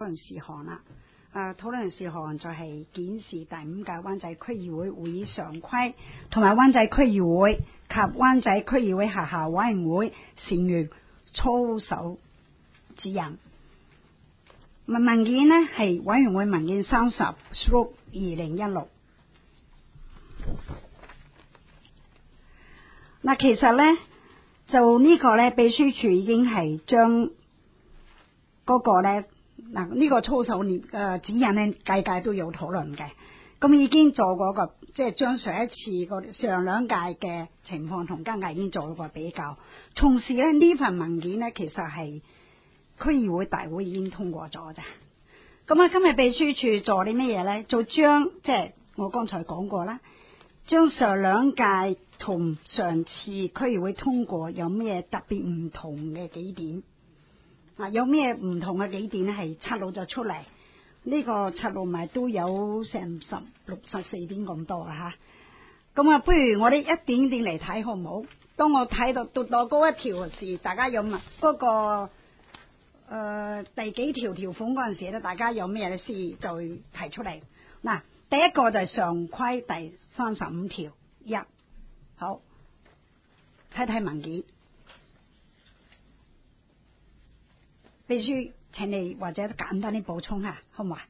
討論事項啦。討論事項就係檢視第5屆灣仔區議會會議常規同埋灣仔區議會及灣仔區議會轄下委員會成員操守指引。文件呢係委員會文件30/2016。嗱，其實呢就呢個呢，秘書處已經係將嗰個呢。呢個操守指引呢，屆都有討論嘅，咁已經做過個即係將上一次上兩屆嘅情況同今屆已經做咗個比較。同時咧，呢份文件呢，其實係區議會大會已經通過咗啫。咁今日秘書處做啲乜嘢呢？就將即係我剛才講過啦，將上兩屆同上次區議會通過有咩特別唔同嘅幾點。有咩唔同嘅幾點咧？係測到咗出嚟，呢個測到埋都有成14點咁多啊吓。咁不如我哋一點點嚟睇好唔好？當我睇到讀到嗰一條時，大家有問嗰個第幾條條款嗰陣時咧，大家有咩事就提出嚟。嗱，第一個就係常規第35條1，好，睇睇文件。秘書，請你或者簡單啲補充下，好唔好啊？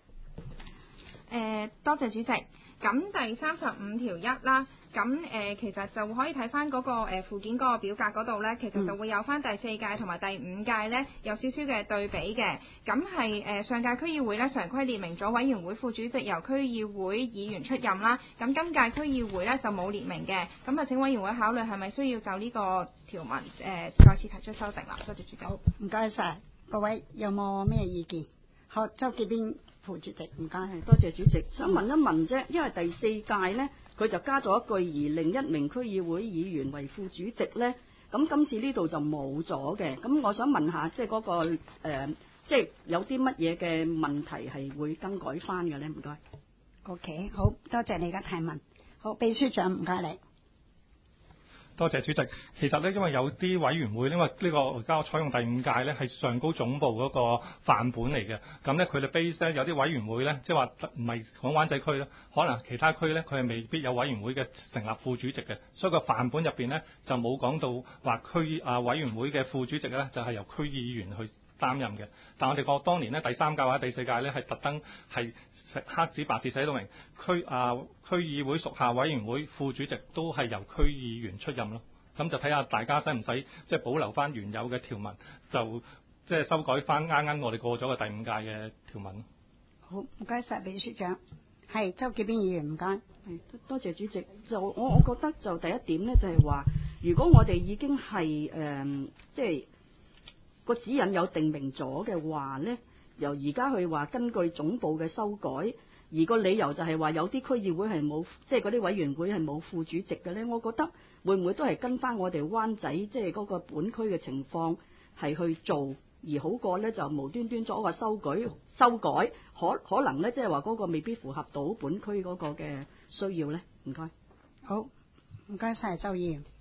多謝主席。咁第35條1啦，咁其實就可以睇翻嗰個附件嗰個表格嗰度咧，其實就會有翻第4屆同埋第5屆咧有少少嘅對比嘅。咁係上屆區議會咧常規列明咗委員會副主席由區議會議員出任啦。咁今屆區議會咧就冇列明嘅。咁啊請委員會考慮係咪需要就呢個條文再次提出修訂啦。多謝主席。好， 唔該晒各位，有冇咩意見？好，周潔邊副主席，唔該。 多謝主席。想問一問啫，因為第4屆呢，佢就加咗一句而另一名區議會議員為副主席呢。咁今次呢度就冇咗嘅。咁我想問下，即係嗰個即係有啲乜嘢嘅問題係會更改翻嘅呢？唔該。 OK， 好多謝你嘅提問。好，秘書長唔該你。 多謝主席。其實咧，因為有啲委員會，因為呢個而家我採用第5屆咧係上高總部嗰個範本嚟嘅，咁咧佢哋 base 咧有啲委員會咧，即係話唔係講灣仔區咧，可能其他區咧佢係未必有委員會嘅成立副主席嘅，所以個範本入邊咧就冇講到話委員會嘅副主席咧就係由區議員去擔任嘅。但我哋個當年咧第3屆或者第4屆咧係特登係黑紙白字寫到明區議會屬下委員會副主席都係由區議員出任咯。咁就睇下大家使唔使即係保留翻原有嘅條文，就即係修改翻啱我哋過咗嘅第5屆嘅條文。 好，唔該晒秘書長。係周潔邊議員，唔該。 多謝主席。就我覺得就第一點咧，就係話，如果我哋已經係即係個指引有定明咗嘅話咧，由而家去話根據總部嘅修改，而個理由就係話有啲區議會係冇，即係嗰啲委員會係冇副主席嘅咧，我覺得會唔會都係跟翻我哋灣仔即係嗰個本區嘅情況係去做，而好過咧就無端端作一個修改，可能咧即係話嗰個未必符合到本區嗰個嘅需要咧。唔該。 好，唔該晒周議員。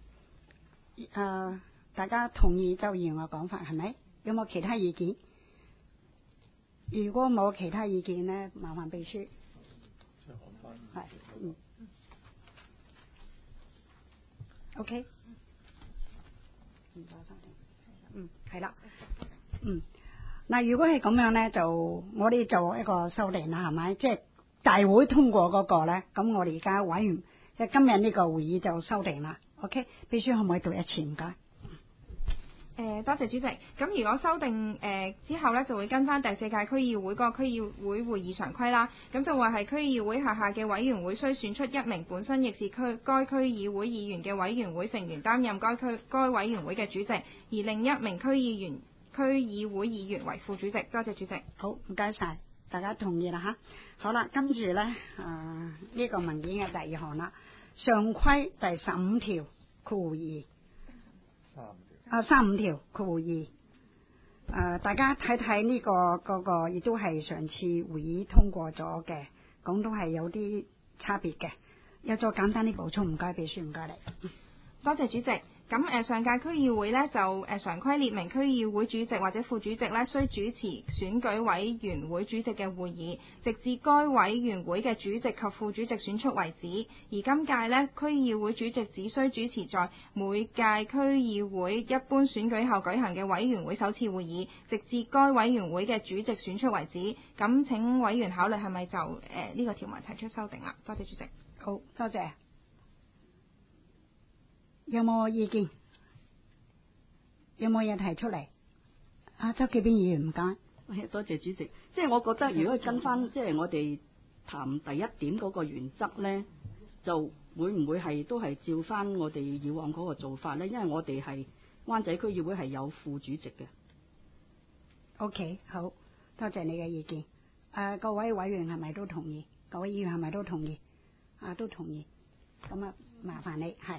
大家同意周議員嘅講法係咪？有冇其他意見？如果冇其他意見呢，麻煩秘書。係OK。係啦。嗱，如果係咁樣呢，就我哋做一個修訂啦，係咪？即係大會通過嗰個呢，咁我哋而家委員即係今日呢個會議就修訂啦。OK， 秘書可唔可以讀一次？唔該。 多謝主席。咁如果修訂之後呢，就會跟翻第4屆區議會嗰個區議會會議常規啦。咁就話係區議會轄下嘅委員會需選出一名本身亦是該區議會議員嘅委員會成員擔任該委員會嘅主席，而另一名區議會議員為副主席。多謝主席。 好，唔該晒，大家同意啦吓。好啦，跟住呢，呢個文件嘅第2項啦，常規第15條括弧2。35條括弧2。大家睇睇呢個嗰個，亦都係上次會議通過咗嘅，講到係有啲差別嘅，有再簡單啲補充，唔該秘書，唔該你。 多謝主席。 咁上屆區議會呢，就常規列明區議會主席或者副主席呢，須主持選舉委員會主席嘅會議，直至該委員會嘅主席及副主席選出為止。而今屆呢，區議會主席只需主持在每屆區議會一般選舉後舉行嘅委員會首次會議，直至該委員會嘅主席選出為止。咁請委員考慮係咪就呢個條文提出修訂啦？多謝主席。 好，多謝。有冇意見？有冇嘢提出嚟？周記邊議員唔該。 多謝主席。即係我覺得，如果跟翻即係我哋談第一點嗰個原則咧，就會唔會係都係照翻我哋以往嗰個做法咧？因為我哋係灣仔區議會係有副主席嘅。 OK， 好，多謝你嘅意見。各位委員係咪都同意？各位議員係咪都同意？都同意。咁麻煩你係。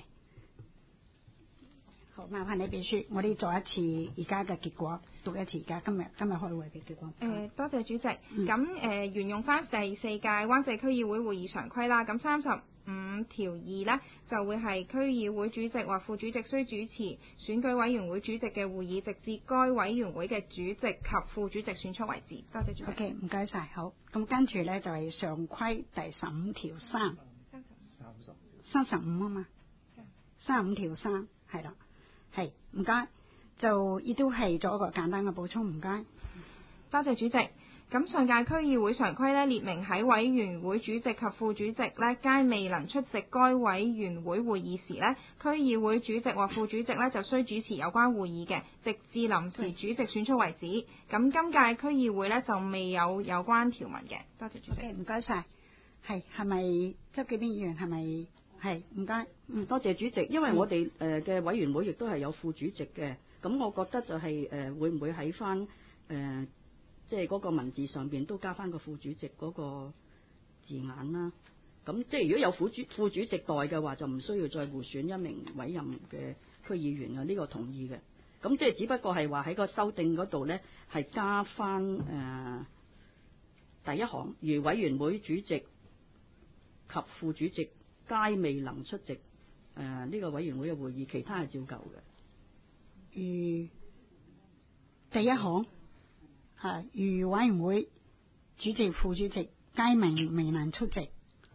好，麻煩你秘書，我哋做一次而家嘅結果，讀一次而家今日開會嘅結果。 多謝主席。咁沿用翻第4屆灣仔區議會會議常規啦。咁35條2呢，就會係區議會主席或副主席須主持選舉委員會主席嘅會議，直至該委員會嘅主席及副主席選出為止。多謝主席。 OK， 唔該晒。好，咁跟住呢，就係常規第15條3。35啊嘛。35條3係啦。係，唔該，就亦都係做一個簡單嘅補充，唔該。 多謝主席。咁上屆區議會常規呢，列明喺委員會主席及副主席呢，皆未能出席該委員會會議時呢，區議會主席或副主席呢，就需主持有關會議嘅，直至臨時主席選出為止。咁今屆區議會呢，就未有關條文嘅。多謝主席。 唔該晒。係咪周記邊議員係咪？係，唔該， 多謝主席。因為我哋嘅委員會亦都係有副主席嘅，咁我覺得就係會唔會喺翻即係嗰個文字上邊都加翻個副主席嗰個字眼啦。咁即係如果有副主席代嘅話，就唔需要再互選一名委任嘅區議員啊。呢個同意嘅。咁即係只不過係話喺個修訂嗰度咧，係加翻第一行，如委員會主席及副主席皆未能出席呢個委員會嘅會議，其他係照舊嘅。 第一行如委員會主席、副主席皆未能出席。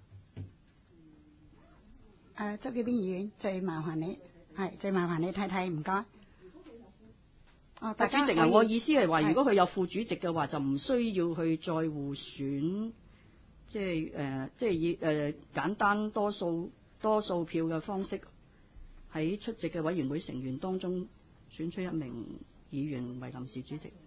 周記邊議員最麻煩你睇睇，唔該。大家主席我意思係話，如果佢有副主席嘅話，就唔需要去再互選。即係以簡單多數票嘅方式，喺出席嘅委員會成員當中選出一名議員為臨時主席。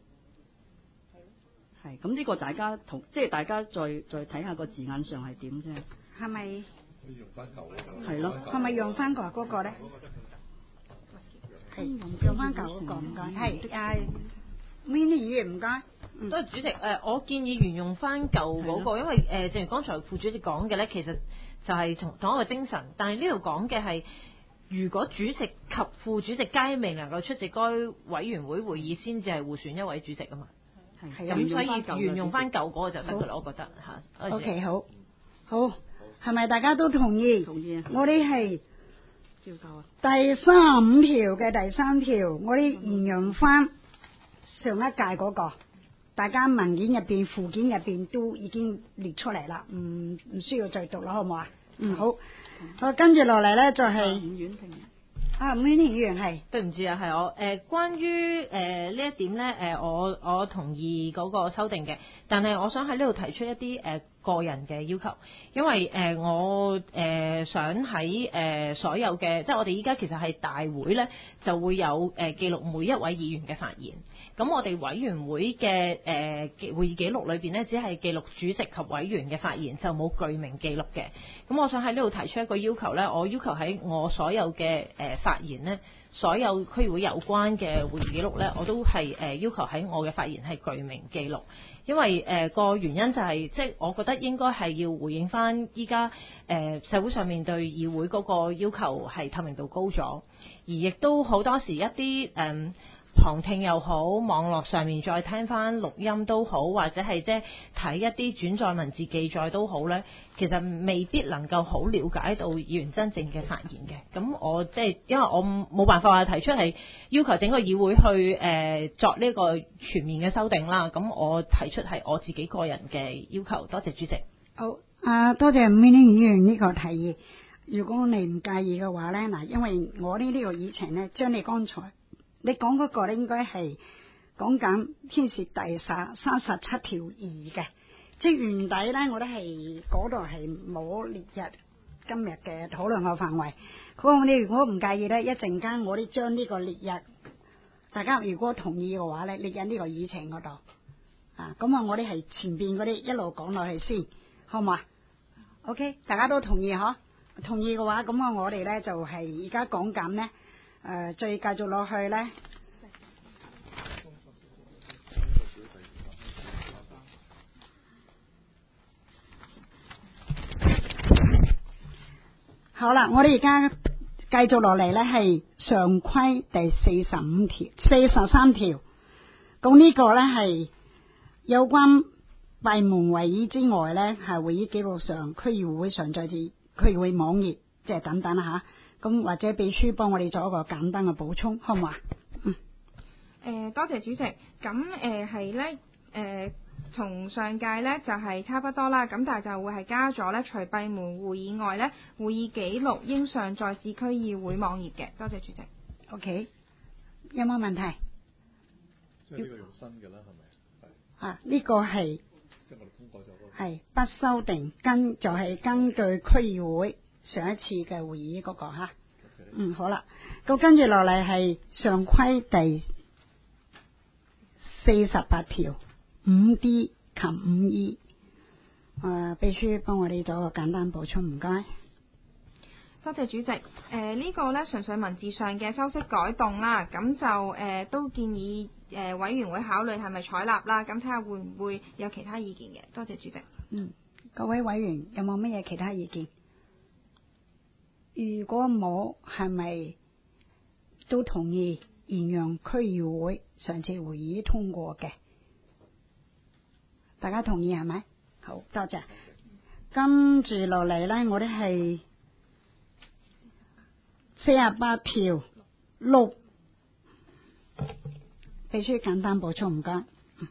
係咁，呢個大家即係大家再睇下個字眼上係點啫。 係咪？ 用翻舊係咯。 係咪用翻嗰個咧？係用翻舊嗰個，唔該。係Minnie議員唔該。 多謝主席。我建議沿用翻舊嗰個，因為正如剛才副主席講嘅咧，其實就係同一個精神。但係呢度講嘅係，如果主席及副主席皆未能夠出席該委員會會議，先至係互選一位主席啊嘛。咁所以沿用翻舊嗰個就得㗎啦，我覺得嚇。 OK， 好，係咪大家都同意？ 同意啊。 我哋係照舊啊。 第35條嘅第3條，我哋沿用翻上一屆嗰個，大家文件入邊、附件入邊都已經列出嚟啦，唔需要再讀啦，好唔好啊？好。好，跟住落嚟咧就係伍婉婷。 伍婉婷議員係。 對唔住啊，係我關於呢一點咧我同意嗰個修訂嘅，但係我想喺呢度提出一啲個人嘅要求，因為我想喺所有嘅，即係我哋依家其實係大會咧就會有記錄每一位議員嘅發言。咁我哋委員會嘅會議記錄裏邊咧，只係記錄主席及委員嘅發言，就冇具名記錄嘅。咁我想喺呢度提出一個要求咧，我要求喺我所有嘅發言咧，所有區議會有關嘅會議記錄咧，我都係要求喺我嘅發言係具名記錄。因為個原因就係，即係我覺得應該係要回應翻依家社會上面對議會嗰個要求係透明度高咗，而亦都好多時一啲旁聽又好，網絡上面再聽翻錄音都好，或者係即係睇一啲轉載文字記載都好咧，其實未必能夠好了解到議員真正嘅發言嘅。咁我即係因為我冇辦法話提出係要求整個議會去作呢個全面嘅修訂啦。咁我提出係我自己個人嘅要求。多謝主席。 好，多謝 Minnie 議員呢個提議。如果你唔介意嘅話咧，嗱，因為我呢個議程咧，將你剛才你講嗰個咧，應該係講緊牽涉第37條2嘅，即係原底咧，我都係嗰度係冇列入今日嘅討論嘅範圍。你如果唔介意咧，一陣間我哋將呢個列入，大家如果同意嘅話咧，列入呢個議程嗰度啊。咁啊，我哋係前邊嗰啲一路講落去先，好唔好啊 ？OK， 大家都同意嗬？同意嘅話，咁我哋咧就係而家講緊咧，再繼續落去咧。好啦，我哋而家繼續落嚟咧係常規第43條。咁呢個咧係有關閉門會議之外咧，係會議記錄上區議會上載至區議會網頁，即係等等啦吓。咁或者秘書幫我哋做一個簡單嘅補充，好唔好啊？ 多謝主席。咁係咧從上屆咧就係差不多啦。咁但係就會係加咗咧，除閉門會議外咧，會議記錄應上載至區議會網頁嘅。多謝主席。 OK， 有冇問題？ 即係呢個用新嘅啦，係咪？ 啊，呢個係即係我哋通過咗嗰係不修訂，就係根據區議會上一次嘅會議嗰個吓。 Okay. 好啦，咁跟住落嚟係常規第48條5D 及5E。秘書幫我哋做個簡單補充，唔該。 多謝主席。呢個呢純粹文字上嘅修飾改動啦，咁就都建議委員會考慮係咪採納啦，咁睇下會唔會有其他意見嘅。多謝主席。 各位委員有冇乜嘢其他意見？如果冇，係咪都同意沿用區議會上次會議通過嘅？大家同意係咪？好，多謝。跟住落嚟呢，我哋係48條6，秘書簡單補充，唔該。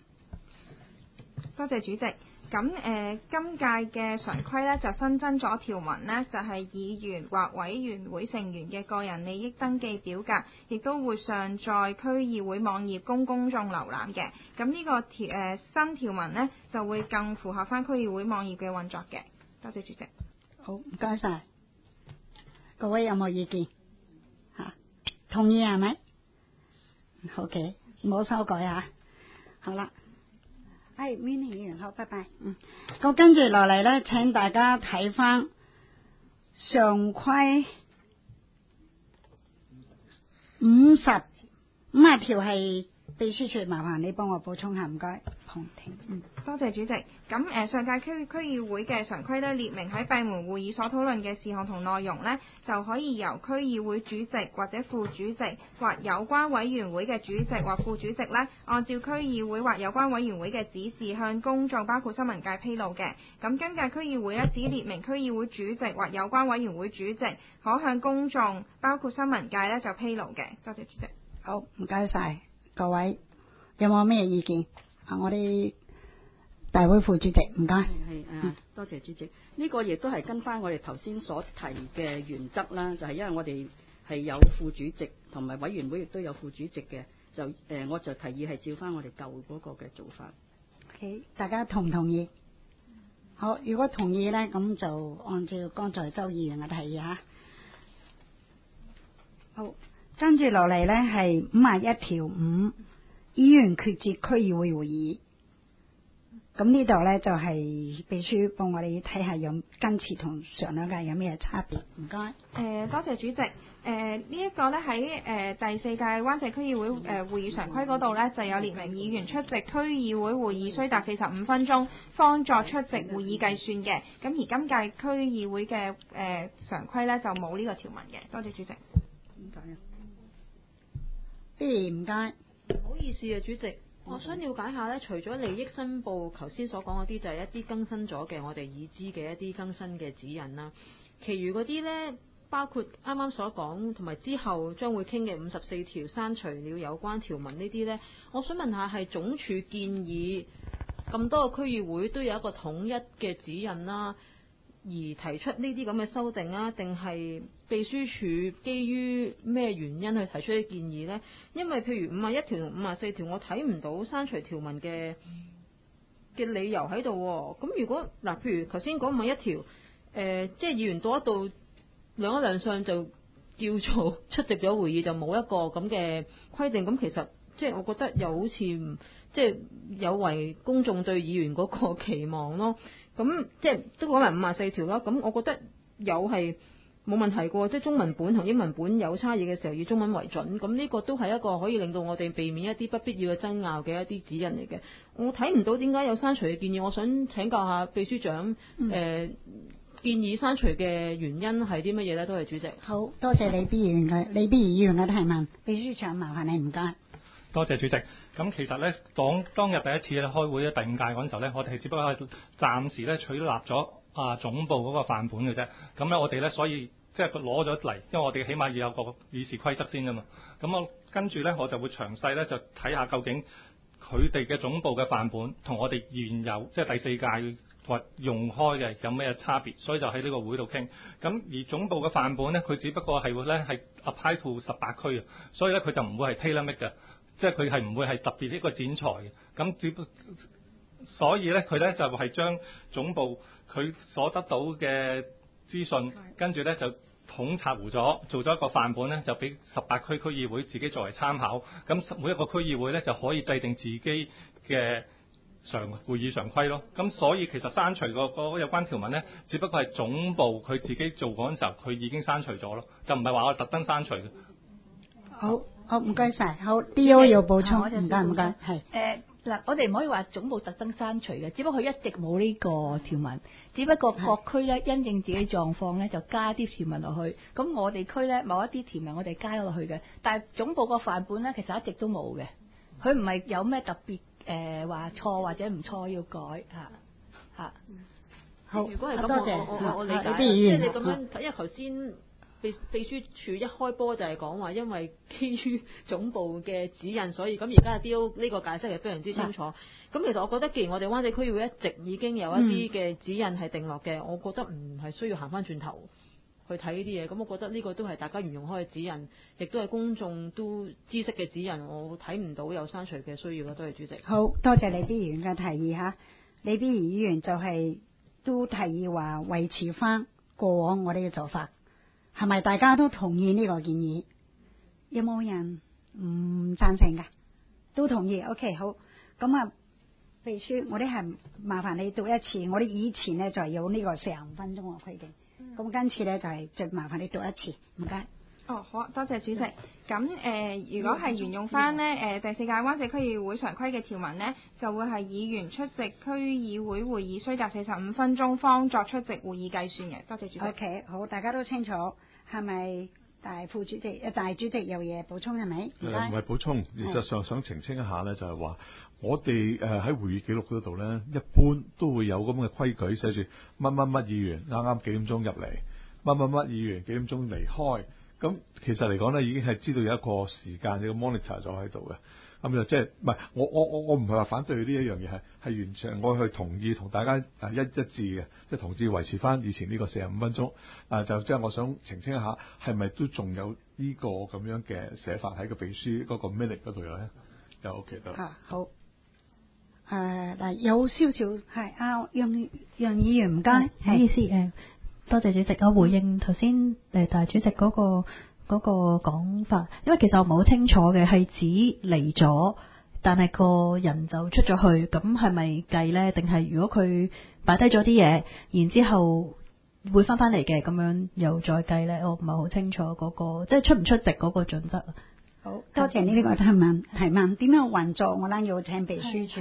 多謝主席。咁今屆嘅常規呢，就新增咗條文呢，就係議員或委員會成員嘅個人利益登記表格，亦都會上載區議會網頁供公眾瀏覽嘅。咁呢個新條文呢，就會更符合翻區議會網頁嘅運作嘅。多謝主席。 好，唔該晒。各位有冇意見？同意係咪？好嘅，冇修改啊。好啦。Minnie 議員好，拜拜。咁跟住落嚟咧，請大家睇翻常規50條係秘書處，麻煩你幫我補充下，唔該。旁聽。 多謝主席。咁上屆區議會嘅常規咧，列明喺閉門會議所討論嘅事項同內容呢，就可以由區議會主席或者副主席或有關委員會嘅主席或副主席呢，按照區議會或有關委員會嘅指示向公眾包括新聞界披露嘅。咁今屆區議會呢，只列明區議會主席或有關委員會主席可向公眾包括新聞界呢就披露嘅。多謝主席。 好，唔該晒各位，有冇咩意見？我哋大會副主席，唔該。 多謝主席。呢個亦都係跟翻我哋頭先所提嘅原則啦，就係因為我哋係有副主席同埋委員會亦都有副主席嘅，就我就提議係照翻我哋舊嗰個嘅做法。 OK， 大家同唔同意？好，如果同意呢，咁就按照剛才周議員嘅提議吓。好，跟住落嚟呢係51條5，議員決議區議會會議。咁呢度呢，就係秘書幫我哋睇下有今次同上兩屆有咩差別，唔該。 多謝主席。呢一個呢，喺第4屆灣仔區議會會議常規嗰度呢，就有列明議員出席區議會會議須達45分鐘，方作出席會議計算嘅。咁而今屆區議會嘅常規呢，就冇呢個條文嘅。多謝主席。 唔該。 唔好意思啊，主席，我想了解下咧，除咗利益申報頭先所講嗰啲，就係一啲更新咗嘅我哋已知嘅一啲更新嘅指引啦，其餘嗰啲咧，包括啱啱所講同埋之後將會傾嘅54條刪除了有關條文呢啲咧，我想問下係總署建議咁多個區議會都有一個統一嘅指引啦，而提出呢啲咁嘅修訂啊，定係秘書處基於咩原因去提出啲建議呢？因為譬如51條同54條，我睇唔到刪除條文嘅理由喺度喎。咁如果嗱，譬如頭先講51條，即係議員到一度兩一兩上就叫做出席咗會議，就冇一個咁嘅規定。咁其實即係我覺得又好似即係有違公眾對議員嗰個期望咯。咁即係都講埋54條啦。咁我覺得有係冇問題嘅，即係中文本同英文本有差異嘅時候，以中文為準。咁呢個都係一個可以令到我哋避免一啲不必要嘅爭拗嘅一啲指引嚟嘅。我睇唔到點解有刪除嘅建議。我想請教下秘書長，建議刪除嘅原因係啲乜嘢咧？都係主席。 好多謝李必議員嘅提問，秘書長麻煩你，唔該。 多謝主席。咁其實咧，當日第一次咧開會咧第5屆嗰陣時候咧，我哋係只不過係暫時咧取納咗總部嗰個範本嘅啫。咁咧我哋咧所以即係攞咗嚟，因為我哋起碼要有個議事規則先㗎嘛。咁我跟住咧我就會詳細咧就睇下究竟佢哋嘅總部嘅範本同我哋現有即係第4屆或用開嘅有咩差別，所以就喺呢個會度傾。咁而總部嘅範本咧，佢只不過係會咧係 apply to 18區啊，所以咧佢就唔會係 tailor make 嘅。即係佢係唔會係特別呢個剪裁嘅，咁所以咧佢咧就係將總部佢所得到嘅資訊，跟住咧就統籌咗，做咗一個範本咧，就俾18區區議會自己作為參考。咁每一個區議會咧就可以制定自己嘅會議常規咯。咁所以其實刪除個有關條文咧，只不過係總部佢自己做嗰陣時候，佢已經刪除咗咯，就唔係話我特登刪除嘅。 好，唔該晒。好 ，D.O. 要補充，唔該，係。 嗱，我哋唔可以話總部特登刪除嘅，只不過佢一直冇呢個條文，只不過各區咧因應自己狀況咧就加啲條文落去。咁我哋區咧某一啲條文我哋加咗落去嘅，但係總部個範本咧其實一直都冇嘅，佢唔係有咩特別話錯或者唔錯要改嚇。 好， 如果係咁， 多謝我理解， 即係你咁樣，因為頭先。秘書處一開波就係講話，因為基於總部嘅指引，所以咁而家 D.O. 呢個解釋係非常之清楚。咁其實我覺得，既然我哋灣仔區議會一直已經有一啲嘅指引係定落嘅，我覺得唔係需要行翻轉頭去睇呢啲嘢。咁我覺得呢個都係大家沿用開嘅指引，亦都係公眾都知識嘅指引。我睇唔到有刪除嘅需要啦。多謝主席。 好多謝李必議員嘅提議嚇。李必議員就係都提議話維持翻過往我哋嘅做法。係咪大家都同意呢個建議？有冇人唔贊成㗎？都同意。OK， 好。咁秘書，我哋係麻煩你讀一次。我哋以前咧就係有呢個45分鐘嘅規定。咁今次咧就係最麻煩你讀一次，唔該。 好啊，多謝主席。咁如果係沿用翻呢第4屆灣仔區議會常規嘅條文呢，就會係議員出席區議會會議須達45分鐘方作出席會議計算嘅。多謝主席。 OK， 好，大家都清楚，係咪大主席有嘢補充係咪？ 唔係補充，事實上想澄清一下呢，就係話我哋喺會議記錄嗰度呢，一般都會有咁嘅規矩，寫住乜乜乜議員啱啱幾點鐘入嚟，乜乜乜議員幾點鐘離開。咁其實嚟講咧，已經係知道有一個時間，有個 monitor 咗喺度嘅。咁就即係唔係我唔係話反對呢一樣嘢，係完全我去同意同大家一致嘅，即係同意維持翻以前呢個45分鐘。就即係我想澄清一下，係咪都仲有呢個咁樣嘅寫法喺個秘書嗰個 minute 嗰度有咧？有 OK 得。 好。嗱，有少少係楊議員唔該， 唔好意思多謝主席，我回應頭先大主席嗰個講法，因為其實我唔係好清楚嘅，係指嚟咗，但係個人就出咗去，咁係咪計呢？定係如果佢擺低咗啲嘢，然之後會翻嚟嘅，咁樣又再計呢？我唔係好清楚嗰個即係出唔出席嗰個準則。 好多謝你呢個提問，點樣運作？我呢要請秘書處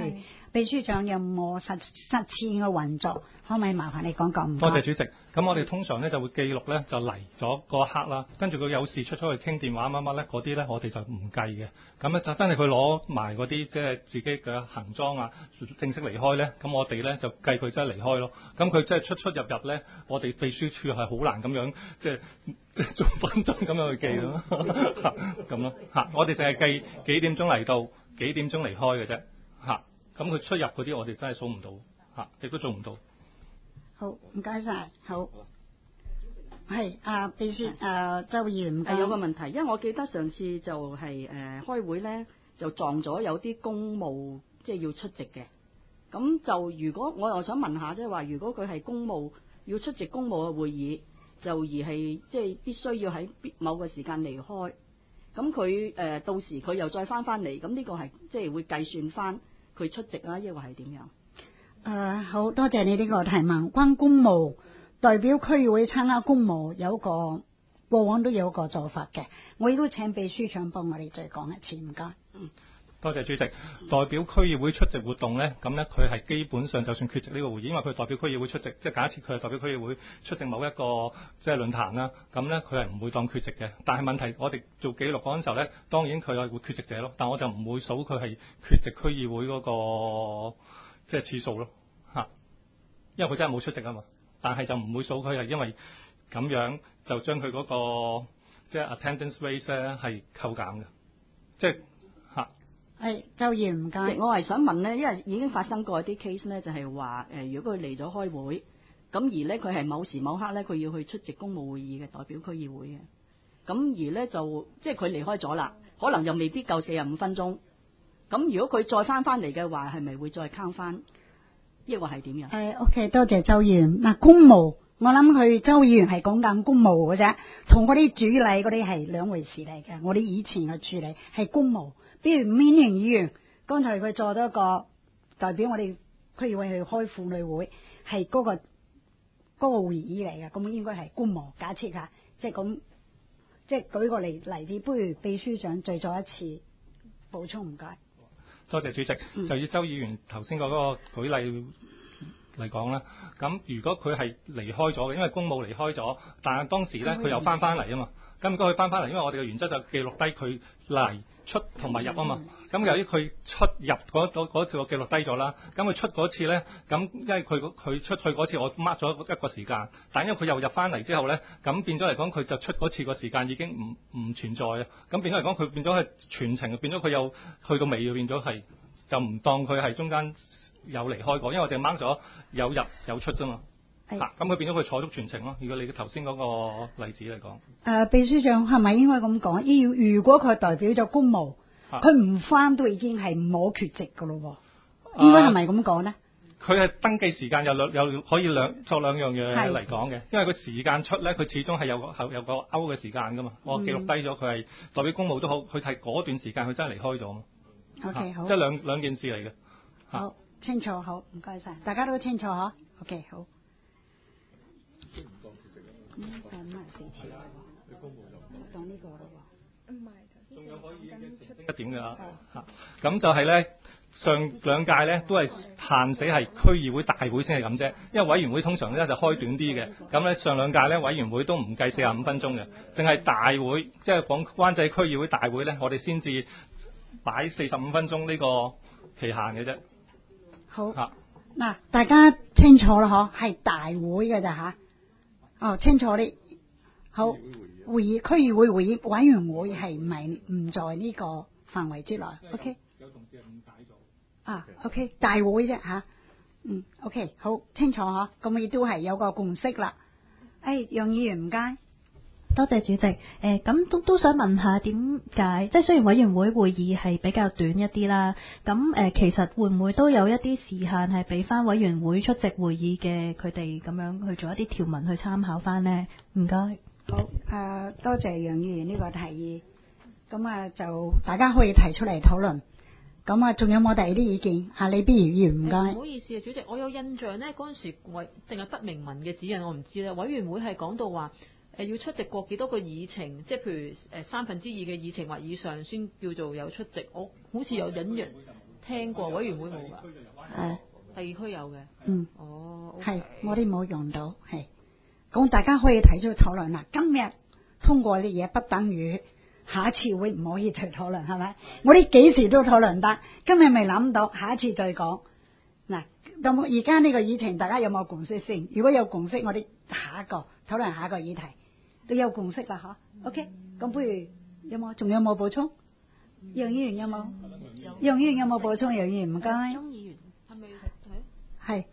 秘書長有冇實踐嘅運作？可唔可以麻煩你講講？ 多謝主席。咁我哋通常咧就會記錄咧，就嚟咗嗰一刻啦，跟住佢有事出咗去傾電話乜乜咧，嗰啲咧我哋就唔計嘅。咁咧就真係佢攞埋嗰啲即係自己嘅行裝啊，正式離開咧，咁我哋咧就計佢真係離開咯。咁佢即係出入入咧，我哋秘書處係好難咁樣即係逐分鐘咁樣去記咯，咁咯嚇。我哋淨係計幾點鐘嚟到，幾點鐘離開嘅啫嚇。咁佢出入嗰啲我哋真係數唔到嚇，亦都做唔到。 好，唔該晒。好，係秘書周議員唔該。 有個問題，因為我記得上次就係開會咧，就撞咗有啲公務即係要出席嘅。咁就如果我又想問下，即係話如果佢係公務要出席公務嘅會議，就而係即係必須要喺某個時間離開，咁佢到時佢又再翻嚟，咁呢個係即係會計算翻佢出席啦，抑或係點樣？ 好多謝你呢個提問。關公務代表區議會參加公務有個過往都有個做法嘅，我亦都請秘書長幫我哋再講一次，唔該。 多謝主席。代表區議會出席活動呢，咁呢，佢係基本上就算缺席呢個會議，因為佢代表區議會出席，即係假設佢係代表區議會出席某一個即係論壇啦，咁呢，佢係唔會當缺席嘅。但係問題，我哋做記錄嗰陣時候呢，當然佢係會缺席者咯，但我就唔會數佢係缺席區議會嗰個即係次數咯嚇，因為佢真係冇出席啊嘛。但係就唔會數佢係因為咁樣就將佢嗰個即係 attendance rate 咧係扣減嘅，即係嚇。 係周議員唔該。 我係想問咧，因為已經發生過一啲 case 咧，就係話如果佢嚟咗開會，咁而咧佢係某時某刻咧佢要去出席公務會議嘅，代表區議會嘅，咁而咧就即係佢離開咗啦，可能又未必夠45分鐘。咁如果佢再翻嚟嘅話，係咪會再 count 翻？抑或係點樣 ？OK， 多謝周議員。嗱，公務我諗佢周議員係講緊公務嘅啫，同嗰啲主禮嗰啲係兩回事嚟嘅。我哋以前嘅處理係公務，比如มิ้寧議員剛才佢做咗一個代表我哋區議會去開婦女會，係嗰個會議嚟嘅，咁應該係公務。假設下，即係咁，即係舉個例子，不如秘書長再做一次補充，唔該。 多謝主席。就以周議員頭先嗰個舉例嚟講啦，咁如果佢係離開咗嘅，因為公務離開咗，但係當時咧佢又翻嚟啊嘛。咁如果佢翻嚟，因為我哋嘅原則就記錄低佢嚟出同埋入啊嘛。咁由於佢出入嗰次我記錄低咗啦，咁佢出嗰次咧，咁因為佢出去嗰次我 mark 咗一個時間，但因為佢又入翻嚟之後咧，咁變咗嚟講佢就出嗰次個時間已經唔存在啊。咁變咗嚟講佢變咗係全程，變咗佢又去到尾變咗係就唔當佢係中間有離開過，因為我淨係 mark 咗有入有出啫嘛。咁佢變咗佢坐足全程咯。如果你頭先嗰個例子嚟講， 秘書長係咪應該咁講？如果佢代表咗公務，佢唔翻都已經係冇缺席噶咯喎，應該係咪咁講呢？ 佢係登記時間又可以作兩樣嘢嚟講嘅，因為佢時間出咧，佢始終係有個勾嘅時間噶嘛。我記錄低咗佢係代表公務都好，佢係嗰段時間佢真係離開咗嘛。 OK， 好， 即係兩件事嚟嘅。 好清楚，好唔該晒，大家都清楚嗬。OK， 好。咁係54條喎，當呢個咯喎。唔係， 仲有可以一點㗎嚇。咁就係咧，上兩屆咧都係限死係區議會大會先係咁啫，因為委員會通常咧就開短啲嘅。咁咧上兩屆咧委員會都唔計45分鐘嘅，淨係大會即係講灣仔區議會大會咧，我哋先至擺45分鐘呢個期限嘅啫。 好。嗱，大家清楚啦嗬，係大會嘅咋嚇。哦，清楚啲。好，會議區議會會議委員會係唔在呢個範圍之內。OK。 有同事係誤解咗。 OK， 大會啫嚇。OK， 好清楚嗬。咁亦都係有個共識啦。楊議員唔該。 多謝主席。咁都想問下點解？即係雖然委員會會議係比較短一啲啦，咁其實會唔會都有一啲時限係俾翻委員會出席會議嘅佢哋咁樣去做一啲條文去參考翻呢？唔該。 好，多謝楊議員呢個提議。咁就大家可以提出嚟討論。咁仲有冇第二啲意見？李碧如議員唔該。 唔好意思啊，主席，我有印象呢，嗰陣時淨係不明文嘅指引，我唔知啦。委員會係講到話。要出席過幾多個議程，即係譬如2/3嘅議程或以上先叫做有出席。我好似有隱約聽過，委員會冇㗎。第二區有嘅。哦。 係我哋冇用到，係。咁大家可以提出討論啦。今日通過啲嘢，不等於下一次會唔可以再討論，係咪？我哋幾時都討論得，今日未諗到，下一次再講。嗱，咁而家呢個議程，大家有冇共識先？如果有共識，我哋下一個討論下一個議題都有共識啦，嗬？OK，咁不如有冇？仲有冇補充？楊議員有冇？楊議員有冇補充？楊議員唔該。 鍾議員係咪係？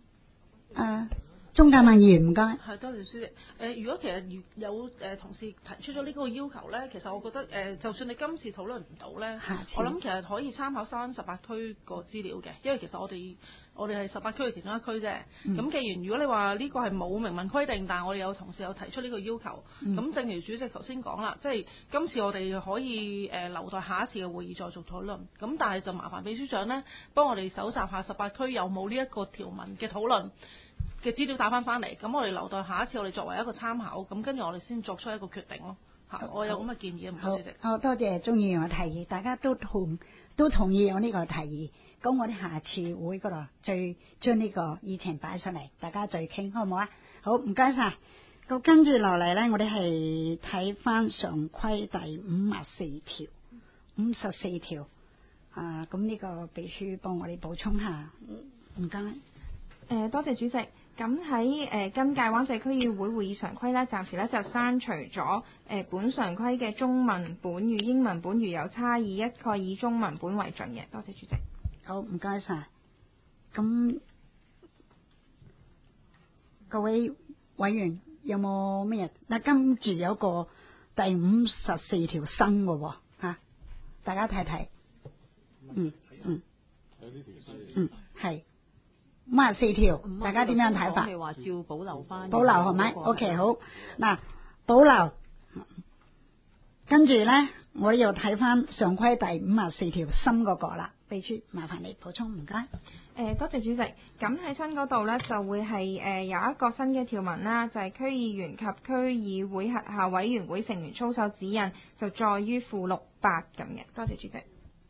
鍾嘉敏議員唔該。 係，多謝書記。如果其實有同事提出咗呢個要求咧，其實我覺得就算你今次討論唔到咧，我諗其實可以參考翻18區個資料嘅，因為其實我哋係18區嘅其中一區啫。咁既然如果你話呢個係冇明文規定，但係我哋有同事有提出呢個要求，咁正如主席頭先講啦，即係今次我哋可以留待下一次嘅會議再做討論。咁但係就麻煩秘書長咧，幫我哋搜集下18區有冇呢一個條文嘅討論嘅資料打翻嚟，咁我哋留待下一次我哋作為一個參考，咁跟住我哋先作出一個決定咯。嚇，我有咁嘅建議，唔該主席。 好，多謝鍾議員嘅提議，大家都同意我呢個提議。咁我哋下次會嗰度再將呢個議程擺上嚟，大家再傾，好唔好啊？好，唔該晒。咁跟住落嚟咧，我哋係睇翻常規第54條。咁呢個秘書幫我哋補充下，唔該。 多謝主席。咁喺今屆灣仔區議會會議常規咧，暫時咧就刪除咗本常規嘅中文本與英文本如有差異，一概以中文本為準嘅。多謝主席。 好，唔該晒。咁各位委員有冇咩嘢？嗱，跟住有個第54條新嘅喎，大家睇睇。係。54條，大家點樣睇法？ 係話照保留翻。 保留係咪？OK， 好。嗱，保留。跟住咧，我哋又睇翻常規第54條新嗰個啦。秘書，麻煩你補充，唔該。 多謝主席。咁喺新嗰度咧，就會係有一個新嘅條文啦，就係區議員及區議會轄下委員會成員操守指引，就載於附錄8咁嘅。多謝主席。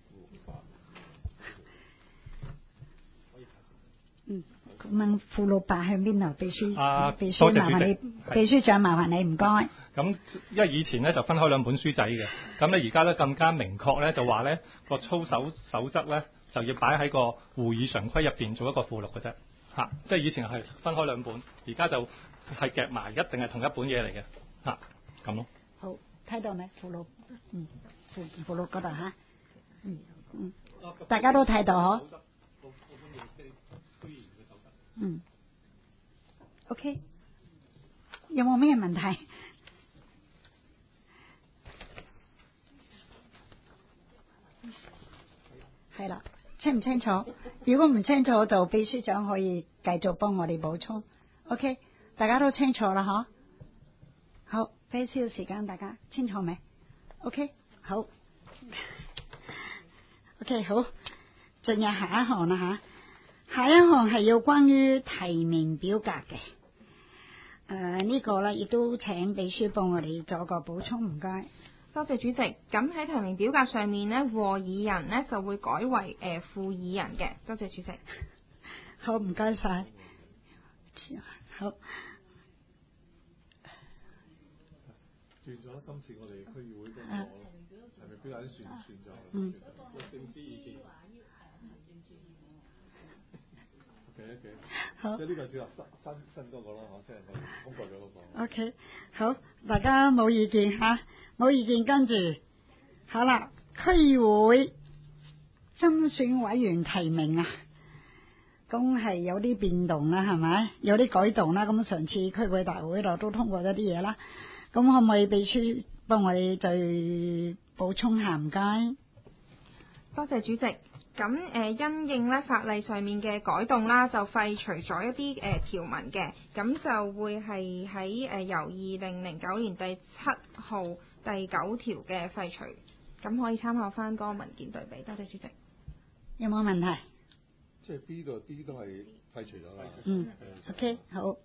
咁問附錄8喺邊度？秘書，秘書多謝麻煩你，秘書長麻煩你，唔該。 咁因為以前咧就分開兩本書仔嘅，咁咧而家咧更加明確咧就話咧個操守守則咧就要擺喺個會議常規入邊做一個附錄嘅啫，即係以前係分開兩本，而家就係夾埋，一定係同一本嘢嚟嘅，咁咯。 好，睇到未？附錄，附錄嗰度嚇，大家都睇到嗬。OK， 有冇咩問題？係啦，清唔清楚？如果唔清楚，就秘書長可以繼續幫我哋補充。OK， 大家都清楚啦，嗬？好，俾少少時間大家清楚未 ？OK， 好。OK， 好，進入下一項啦吓。下一項係有關於提名表格嘅，呢個咧亦都請秘書幫我哋做個補充，唔該。 多謝主席。咁喺提名表格上面呢，和議人呢就會改為副議人嘅。多謝主席。 好，唔該晒。好。 轉咗今次我哋區議會嗰個提名表格都算咗。律政司意見。好，即係呢個接納新嗰個咯，即係我哋通過咗嗰個。 OK， 好，大家冇意見吓，冇意見跟住，好啦，區議會增選委員提名啊，咁係有啲變動啦，係咪？有啲改動啦，咁上次區會大會度都通過咗啲嘢啦，咁可唔可以秘書幫我哋再補充下？唔該。 多謝主席。咁因應咧法例上面嘅改動啦，就廢除咗一啲條文嘅，咁就會係喺由2009年第7號第9條嘅廢除，咁可以參考翻嗰個文件對比。多謝主席。 有冇問題？ 即係 B 度 D 都係廢除咗啦。 OK， 好，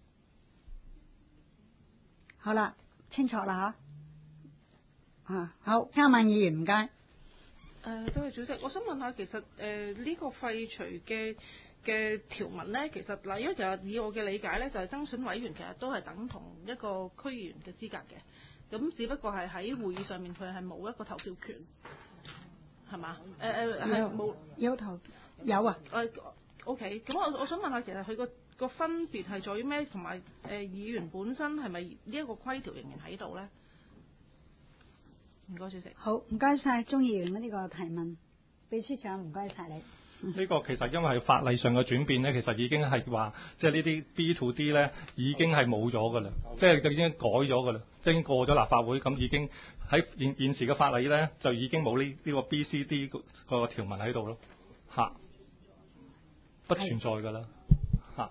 好啦，清楚啦嚇。好，嘉敏議員唔該。 多謝主席，我想問下，其實呢個廢除嘅條文咧，其實嗱，因為其實以我嘅理解咧，就係增選委員其實都係等同一個區議員嘅資格嘅，咁只不過係喺會議上面佢係冇一個投票權，係嘛？係冇有啊。 OK， 咁我想問下，其實佢個分別係在於咩？同埋議員本身係咪呢一個規條仍然喺度咧？唔該，主席。 好，唔該晒鍾議員嘅呢個提問，秘書長唔該晒你。 呢個其實因為係法例上嘅轉變咧，其實已經係話，即係呢啲 B to D 咧已經係冇咗㗎啦，即係已經改咗㗎啦，即係已經過咗立法會，咁已經喺現時嘅法例咧就已經冇呢個 B、C、D 個條文喺度咯，嚇，不存在㗎啦，嚇。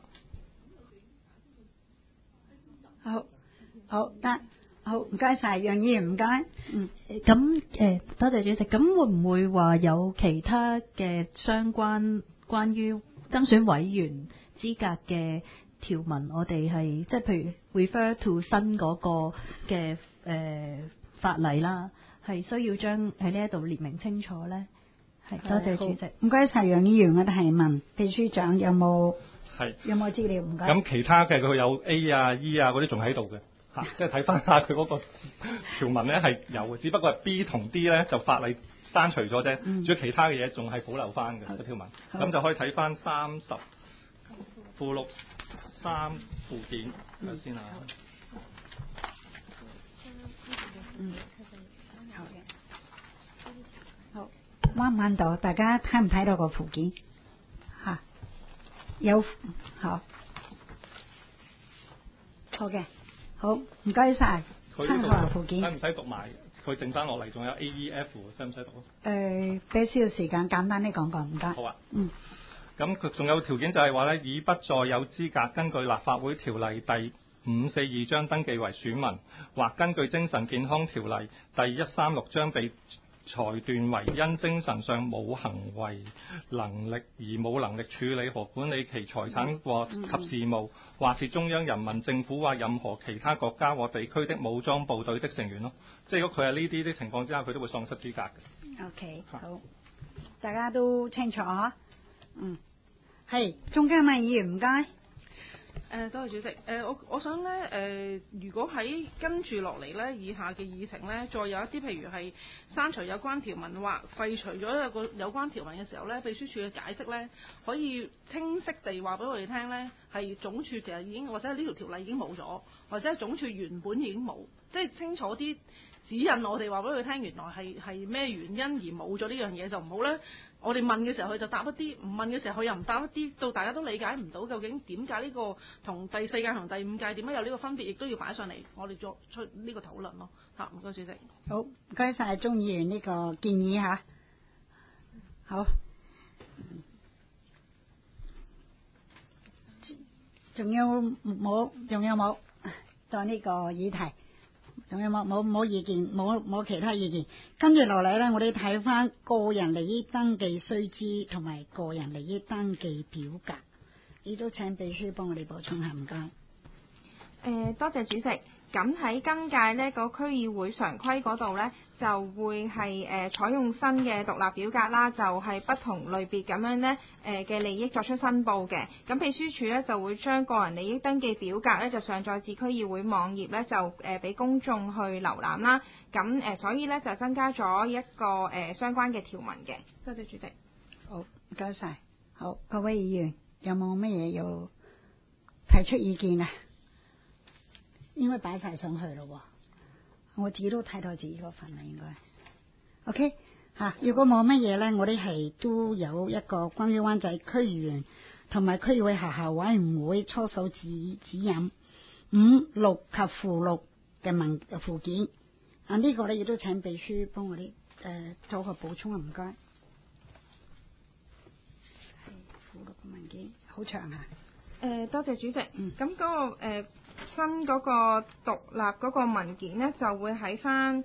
好得。好，唔該晒，楊議員唔該。 咁多謝主席。咁會唔會話有其他嘅相關關於增選委員資格嘅條文，我哋係即係譬如 refer to 新嗰個嘅法例啦，係需要將喺呢一度列明清楚咧？係，多謝主席。 唔該晒，楊議員嘅提問，秘書長有冇資料？唔該。 咁其他嘅佢有 A 啊、E 啊嗰啲仲喺度嘅。即係睇翻下佢嗰個條文咧係有嘅，只不過係 B 同 D 咧就法例刪除咗啫，主要其他嘅嘢仲係保留翻嘅個條文，咁就可以睇翻30附錄3附件先啊。 好，揾唔揾到？大家睇唔睇到個附件？嚇，有好嘅。好，唔該晒。參考附件。 使唔使讀埋？佢剩翻落嚟仲有 A、E、F， 使唔使讀？ 俾少少時間，簡單啲講講，唔該。 好啊。咁佢仲有條件就係話咧，已不再有資格根據立法會條例第542章登記為選民，或根據精神健康條例第136章被裁斷為因精神上冇行為能力而冇能力處理和管理其財產或及事務，或是中央人民政府或任何其他國家或地區的武裝部隊的成員咯。即係如果佢係呢啲的情況之下，佢都會喪失資格嘅。 OK， 好，大家都清楚啊。係中間嘅議員唔該。 多謝主席。我想咧，如果喺跟住落嚟咧，以下嘅議程咧，再有一啲譬如係刪除有關條文或廢除咗有關條文嘅時候咧，秘書處嘅解釋咧，可以清晰地話俾我哋聽咧，係總署其實已經或者呢條條例已經冇咗，或者係總署原本已經冇，即係清楚啲指引我哋話俾佢聽，原來係咩原因而冇咗呢樣嘢，就唔好咧。我哋問嘅時候佢就答一啲，唔問嘅時候佢又唔答一啲，到大家都理解唔到究竟點解呢個同第4屆同第5屆點解有呢個分別，亦都要擺上嚟，我哋作出呢個討論咯。唔該主席。 好，唔該晒鍾議員呢個建議嚇。好，仲有冇就呢個議題？仲有冇意見？冇其他意見。跟住落嚟咧，我哋睇翻個人利益登記須知同埋個人利益登記表格，亦都請秘書幫我哋補充下，唔該。 多謝主席。咁喺今屆呢個區議會常規嗰度呢，就會係採用新嘅獨立表格啦，就係不同類別咁樣呢嘅利益作出申報嘅。咁秘書處呢，就會將個人利益登記表格呢，就上載至區議會網頁呢，就俾公眾去瀏覽啦。咁所以呢，就增加咗一個相關嘅條文嘅。多謝主席。 好，唔該晒。好，各位議員有冇乜嘢要提出意見啊？應該擺晒上去咯，我自己都睇到自己嗰份啦，應該。OK 如果冇乜嘢咧，我哋係都有一個關於灣仔區議員同埋區議會轄下委員會操守指引5、6及附錄嘅附件。呢個咧亦都請秘書幫我哋做個補充啊，唔該。附錄嘅文件好長啊。 多謝主席。咁嗰個新嗰個獨立嗰個文件呢，就會喺翻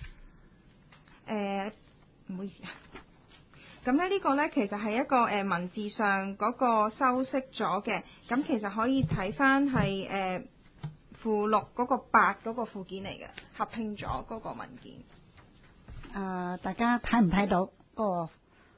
唔好意思。咁咧呢個呢，其實係一個文字上嗰個修飾咗嘅。咁其實可以睇翻係附錄嗰個8嗰個附件嚟嘅，合併咗嗰個文件。 大家睇唔睇到？ 個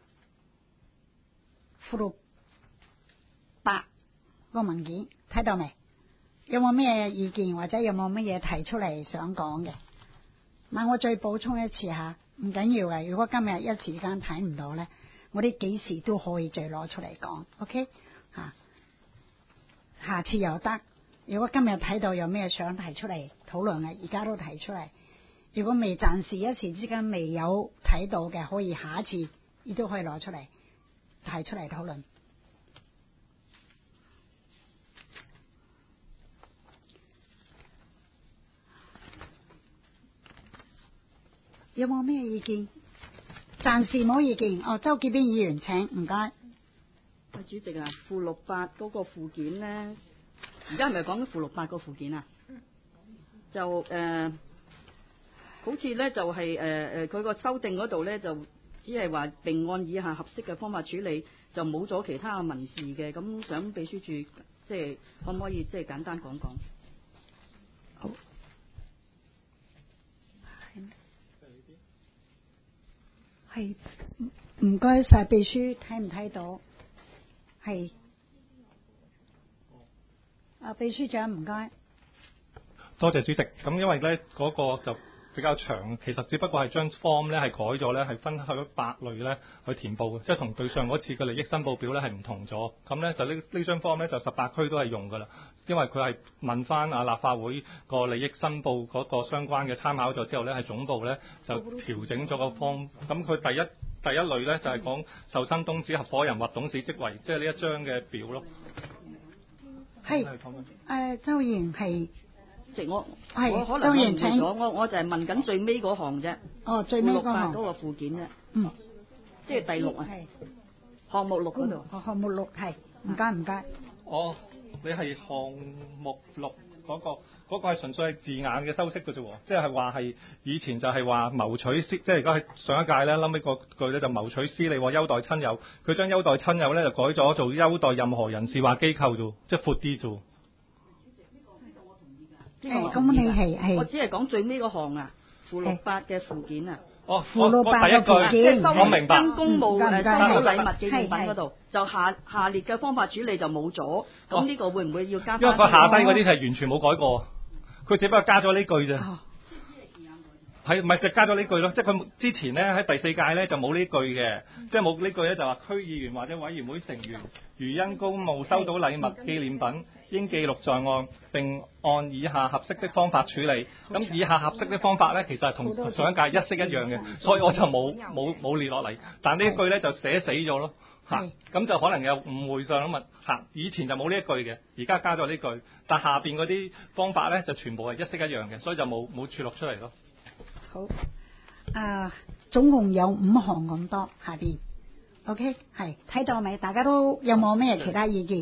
附錄8個文件，睇到未？有冇咩意見或者有冇乜嘢提出嚟想講嘅？嗱，我再補充一次吓，唔緊要嘅。如果今日一時間睇唔到咧，我哋幾時都可以再攞出嚟講。OK 吓，下次又得。如果今日睇到有咩想提出嚟討論嘅，而家都提出嚟。如果未暫時一時之間未有睇到嘅，可以下一次亦都可以攞出嚟提出嚟討論。有冇咩意見？暫時冇意見。哦，周潔邊議員請，唔該。 主席啊，附錄8嗰個附件咧，而家係咪講緊附錄8個附件啊？就好似咧就係佢個修訂嗰度咧，就只係話並按以下合適嘅方法處理，就冇咗其他嘅文字嘅。咁想秘書處即係可唔可以即係簡單講講？ 好。係，唔該晒秘書，睇唔睇到？係，秘書長唔該。 多謝主席。咁因為咧嗰個就比較長，其實只不過係將 form 咧係改咗咧，係分開8類咧去填報嘅，即係同對上嗰次嘅利益申報表咧係唔同咗。咁咧就呢張 form 咧就18區都係用㗎啦，因為佢係問翻立法會個利益申報嗰個相關嘅參考咗之後咧，係總部咧就調整咗個 form。咁佢第一類咧就係講受薪東指合夥人或董事職位，即係呢一張嘅表咯。 係周議員係。 我可能誤會咗，我就係問緊最尾嗰行啫。 哦，最尾嗰行嗰個附件啫。 嗯， 即係第6啊。項目6嗰度。 項目6係，唔該。 哦，你係項目6嗰個係純粹係字眼嘅修飾嘅啫喎，即係話係以前就係話謀取私，即係而家係上一屆咧，諗起個句咧就謀取私利或優待親友，佢將優待親友咧就改咗做優待任何人士或機構啫，即係闊啲啫。 咁你係我只係講最尾嗰項啊，附錄8嘅附件啊。 哦，附錄8嘅附件， 我明白。 跟公務收到禮物紀念品嗰度，就下列嘅方法處理就冇咗。咁呢個會唔會要加翻？ 因為佢下低嗰啲係完全冇改過，佢只不過加咗呢句啫。係咪就加咗呢句咯？即係佢之前咧喺第4屆咧就冇呢句嘅，即係冇呢句咧就話區議員或者委員會成員如因公務收到禮物紀念品，應記錄在案，並按以下合適的方法處理。咁以下合適的方法咧，其實係同上一屆一式一樣嘅，所以我就冇列落嚟。但呢一句咧就寫死咗咯，咁就可能有誤會上咁啊。以前就冇呢一句嘅，而家加咗呢句，但下邊嗰啲方法咧就全部係一式一樣嘅，所以就冇撮錄出嚟咯。 好，總共有5項咁多，下邊 OK 係睇到未？大家都有冇咩其他意見？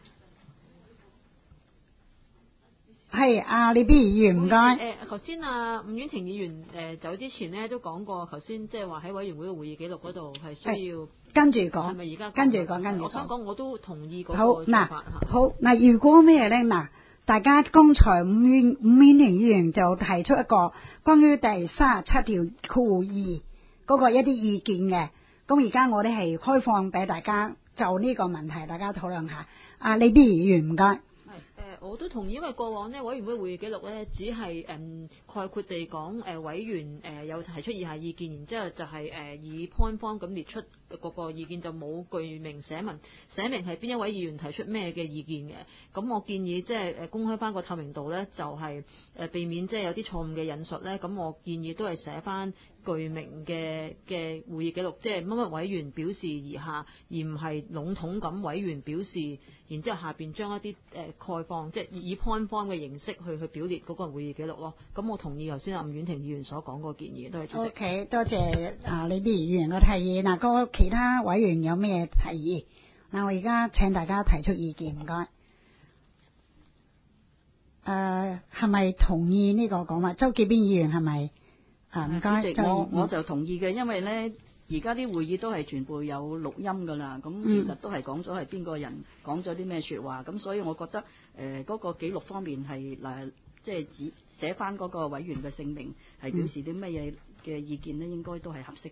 係李 B 議員唔該。 頭先伍婉婷議員走之前呢都講過，頭先即係話喺委員會嘅會議記錄嗰度係需要跟住講， 係咪而家跟住講？ 我想講我都同意嗰個做法。 好嗱，如果咩咧嗱？大家剛才伍婉婷議員就提出一個關於第37條括2嗰個一啲意見嘅，咁而家我哋係開放俾大家就呢個問題大家討論下。李 B 議員唔該。 我都同意，因為過往呢委員會會議記錄呢，只係概括地講委員有提出以下意見，然之後就係以 point form 咁列出各個意見，就冇具名寫明係邊一位議員提出咩嘅意見嘅。咁我建議即係公開翻個透明度呢，就係避免即係有啲錯誤嘅引述呢。咁我建議都係寫翻具名嘅會議記錄，即係乜乜委員表示而下，而唔係籠統咁委員表示，然之後下邊將一啲概況，即係以 point form 嘅形式去表列嗰個會議記錄咯。咁我同意頭先伍婉婷議員所講個建議，都係主席。 OK， 多謝李 B 議員嘅提議。嗱，個其他委員有咩提議？嗱，我而家請大家提出意見，唔該。係咪同意呢個講法？周潔邊議員係咪？唔該。 我就同意嘅，因為咧而家啲會議都係全部有錄音噶啦，咁其實都係講咗係邊個人講咗啲咩說話，咁所以我覺得嗰個記錄方面係即係只寫翻嗰個委員嘅姓名，係表示啲乜嘢嘅意見呢，應該都係合適嘅。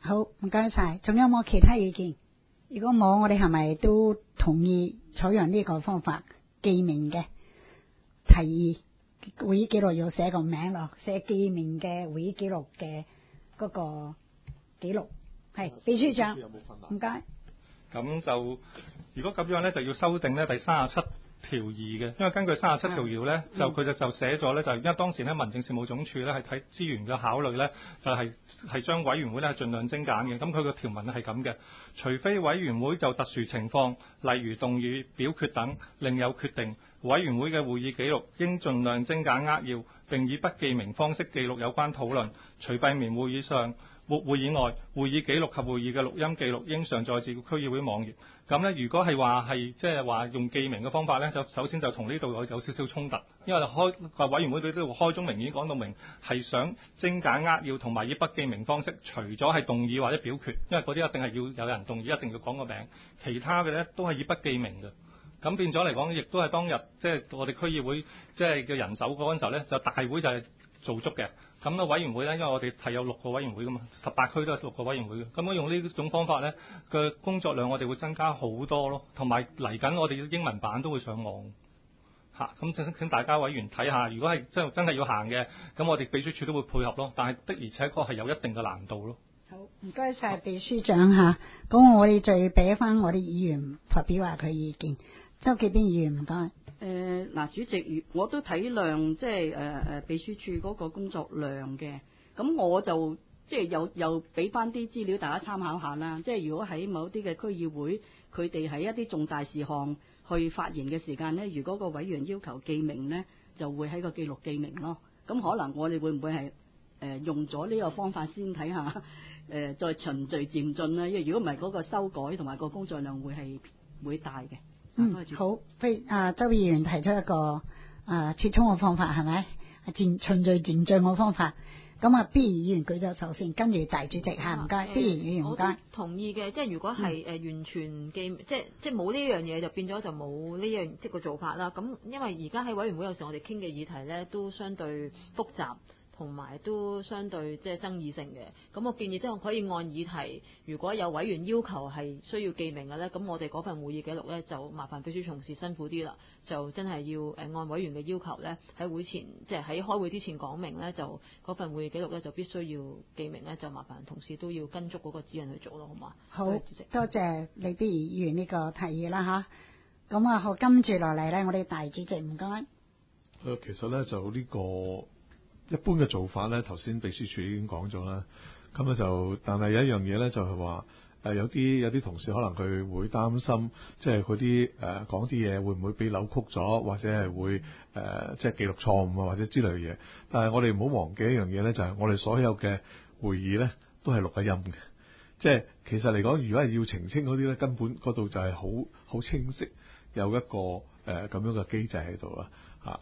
好，唔該晒。仲有冇其他意見？如果冇，我哋係咪都同意採用呢個方法記名嘅？提議會議記錄要寫個名落，寫記名嘅會議記錄嘅嗰個記錄。係秘書長，唔該。 咁就如果咁樣咧，就要修訂咧第37條2嘅，因為根據37條2咧，就佢就寫咗咧，就因為當時咧民政事務總署咧係睇資源嘅考慮咧，就係將委員會咧盡量精簡嘅。咁佢個條文咧係咁嘅，除非委員會就特殊情況，例如動議、表決等另有決定，委員會嘅會議記錄應盡量精簡扼要，並以不記名方式記錄有關討論。除閉門會議上會議外，會議記錄及會議嘅錄音記錄應上載至區議會網頁。咁咧，如果係話係即係話用記名嘅方法咧，就首先就同呢度有少少衝突，因為委員會對呢度開宗明義講到明係想精簡扼要同埋以不記名方式，除咗係動議或者表決，因為嗰啲一定係要有人動議，一定要講個名，其他嘅咧都係以不記名嘅。咁變咗嚟講，亦都係當日即係我哋區議會即係嘅人手嗰陣時候咧，就大會就係做足嘅。咁委員會咧，因為我哋係有6個委員會噶嘛，18區都有6個委員會嘅。咁我用呢種方法咧嘅工作量，我哋會增加好多咯。同埋嚟緊我哋英文版都會上網嚇。咁請大家委員睇下，如果係真係要行嘅，咁我哋秘書處都會配合咯。但係的而且確係有一定嘅難度咯。 好，唔該晒秘書長嚇。咁我哋再俾翻我啲議員發表下佢意見。周記邊議員唔該。 嗱，主席，我都體諒即係秘書處嗰個工作量嘅，咁我就即係又俾翻啲資料大家參考下啦。即係如果喺某啲嘅區議會，佢哋喺一啲重大事項去發言嘅時間呢，如果個委員要求記名呢，就會喺個記錄記名咯。咁可能我哋會唔會係用咗呢個方法先睇下再循序漸進啦？因為如果唔係嗰個修改同埋個工作量會大嘅。 好，周議員提出一個折衷嘅方法係咪？循序漸進嘅方法。咁B 議員舉咗手先，跟住大主席嚇，唔該。B 議員唔該。 同意嘅，即係如果係完全記，即係冇呢樣嘢就變咗就冇呢樣即係個做法啦。咁因為而家喺委員會有時我哋傾嘅議題咧都相對複雜。同埋都相對即係爭議性嘅，咁我建議即係可以按議題，如果有委員要求係需要記名嘅咧，咁我哋嗰份會議記錄咧就麻煩秘書同事辛苦啲啦，就真係要按委員嘅要求咧喺會前即係喺開會之前講明咧，就嗰份會議記錄咧就必須要記名咧，就麻煩同事都要跟足嗰個指引去做咯，好嘛？ 好，多謝李碧儀議員呢個提議啦吓，咁好，跟住落嚟咧，我哋大主席唔該。 其實咧就呢個。一般嘅做法咧，頭先秘書處已經講咗啦。咁咧就，但係有一樣嘢咧，就係話有啲同事可能佢會擔心，即係嗰啲講啲嘢會唔會被扭曲咗，或者係會即係記錄錯誤啊，或者之類嘅嘢。但係我哋唔好忘記一樣嘢咧，就係我哋所有嘅會議咧都係錄緊音嘅。即係其實嚟講，如果係要澄清嗰啲咧，根本嗰度就係好清晰，有一個咁樣嘅機制喺度啦嚇。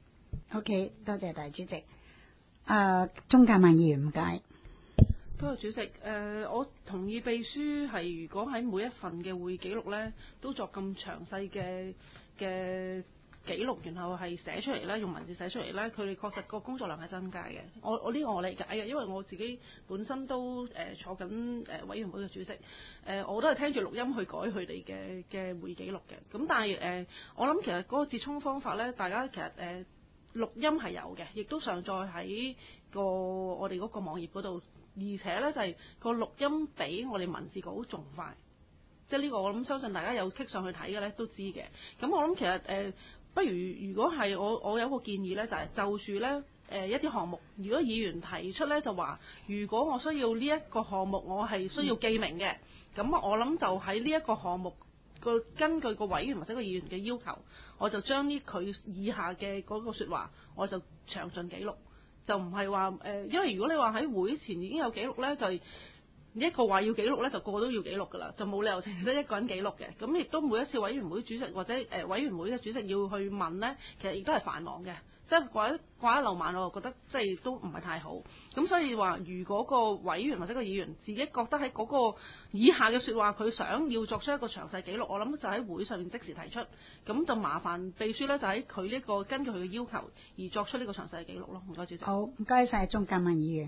OK， 多謝大主席。鍾鑑民議員唔該。 多謝主席。我同意秘書係如果喺每一份嘅會議記錄咧，都作咁詳細嘅記錄，然後係寫出嚟咧，用文字寫出嚟咧，佢哋確實個工作量係增加嘅。我呢個我理解嘅，因為我自己本身都坐緊委員會嘅主席，我都係聽住錄音去改佢哋嘅會議記錄嘅。咁但係我諗其實嗰個折衷方法咧，大家其實錄音係有嘅，亦都上載喺我哋嗰個網頁嗰度，而且咧就係個錄音比我哋文字稿仲快，即係呢個我諗相信大家有棘上去睇嘅咧都知嘅。咁我諗其實不如果係我有一個建議咧，就係就住咧一啲項目，如果議員提出咧就話，如果我需要呢一個項目，我係需要記名嘅，咁我諗就喺呢一個項目根據個委員或者個議員嘅要求，我就將呢佢以下嘅嗰個説話，我就詳盡記錄，就唔係話因為如果你話喺會前已經有記錄咧，就一個話要記錄咧，就個個都要記錄㗎啦，就冇理由淨得一個人記錄嘅。咁亦都每一次委員會主席或者委員會嘅主席要去問咧，其實亦都係繁忙嘅，即係掛一漏萬，我就覺得即係都唔係太好。咁所以話，如果個委員或者個議員自己覺得喺嗰個以下嘅説話，佢想要作出一個詳細記錄，我諗就喺會上面即時提出，咁就麻煩秘書咧就喺佢呢個根據佢嘅要求而作出呢個詳細嘅記錄咯。唔該主席。 好，唔該晒鍾鑑民議員。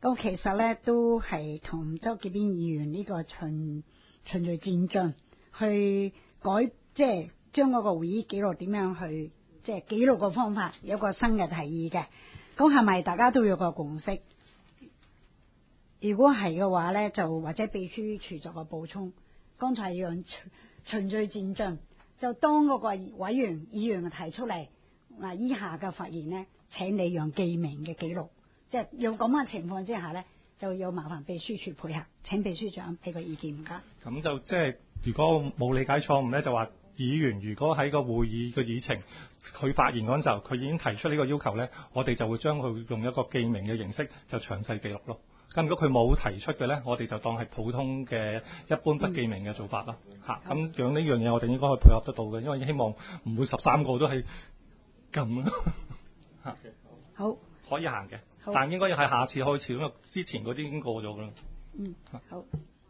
咁其實咧都係同周潔邊議員呢個循序漸進去改，即係將嗰個會議記錄點樣去即係記錄個方法，有個新嘅提議嘅。咁係咪大家都有個共識？如果係嘅話咧，就或者秘書處作個補充。剛才讓循序漸進，就當嗰個議員提出嚟嗱，以下嘅發言呢，請你讓記名嘅記錄。即係有咁嘅情況之下呢，就要麻煩秘書處配合。請秘書長俾個意見唔該。 咁就即係如果冇理解錯誤呢，就話議員如果喺個會議嘅議程佢發言嗰陣時候，佢已經提出呢個要求呢，我哋就會將佢用一個記名嘅形式就詳細記錄咯。咁如果佢冇提出嘅呢，我哋就當係普通嘅一般不記名嘅做法啦。咁樣呢樣嘢我哋應該可以配合得到嘅，因為希望唔會13個都係咁咯。 好， 可以行嘅，但應該要係下次開始，因為之前嗰啲已經過咗㗎啦。 好，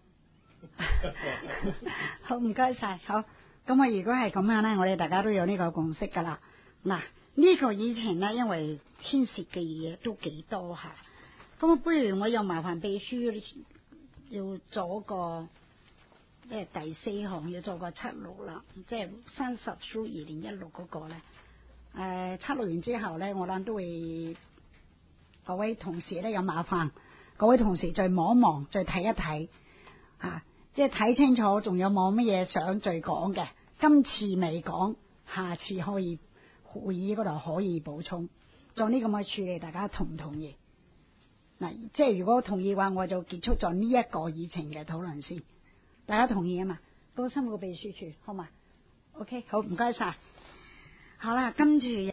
好唔該晒。好，咁啊，如果係咁樣呢，我哋大家都有呢個共識㗎啦。嗱，呢個議程呢，因為牽涉嘅嘢都幾多下。咁不如我又麻煩秘書要做個即係第4項要做個76啦，即係30/2016嗰個咧。76完之後咧，我諗都會各位同事咧有麻煩，各位同事再望一望，再睇一睇即係睇清楚，仲有冇乜嘢想再講嘅？今次未講，下次可以會議嗰度可以補充，做呢咁嘅處理，大家同唔同意？嗱，即係如果同意嘅話，我就結束咗呢一個議程嘅討論先。大家同意啊嘛？多辛苦秘書處，好嘛 ？OK， 好，唔該晒。好啦，跟住。